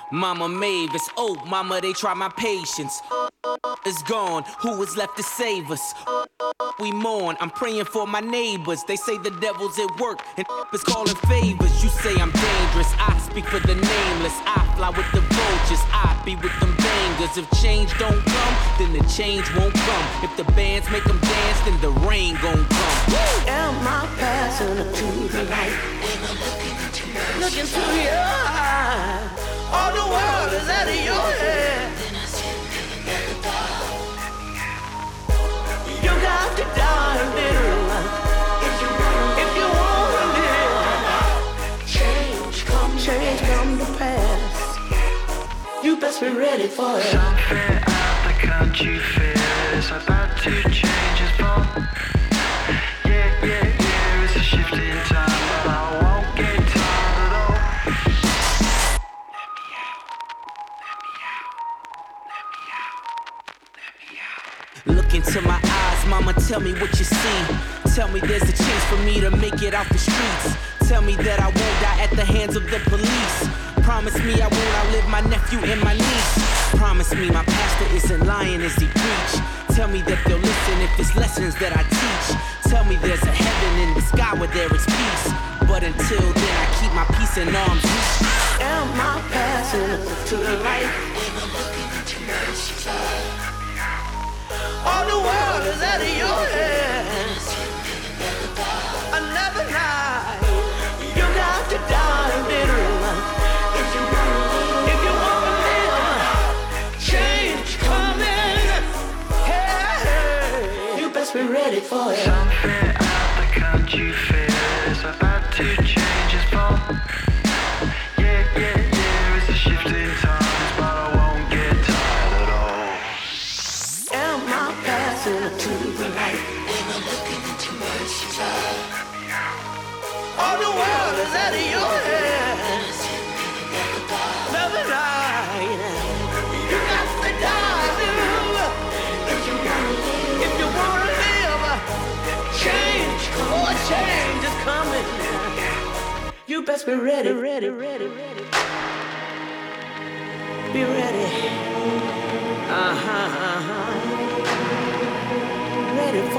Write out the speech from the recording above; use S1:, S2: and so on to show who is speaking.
S1: Mama Mavis, oh, mama, they try my patience. Is gone, who is left to save us? We mourn, I'm praying for my neighbors. They say the devil's at work and is calling favors. You say I'm dangerous, I speak for the nameless. I fly with the vultures, I be with them bangers. If change don't come, then the change won't come. If the bands make them dance, then the rain gon' come.
S2: Am I passing to the light? Look into your eyes. All the world is out of your head. You got to die a little if you want to live. Change come to pass. You best be ready for it.
S3: Something out the country feels about to change its form. Yeah, it's a shift in time, but I won't get tired at all.
S1: Look into my eyes, mama, tell me what you see. Tell me there's a chance for me to make it out the streets. Tell me that I won't die at the hands of the police. Promise me I won't outlive my nephew and my niece. Promise me my pastor isn't lying as he preach. Tell me that they'll listen if it's lessons that I teach. Tell me there's a heaven in the sky where there is peace. But until then I keep my peace in arm's reach.
S2: Am I passing to the light? All the world is out of your head. Another night, you got to die a little. If you want to live, change coming. Hey, you best be ready for it.
S3: Something out the country feels about to change its form. Yeah, it's a shift in times, but I won't get tired at all.
S2: Am I passing to the light? All the world is out of your head. Another night, you got to die, little. If you want to live, change is coming. You best be ready. Be ready. Ready for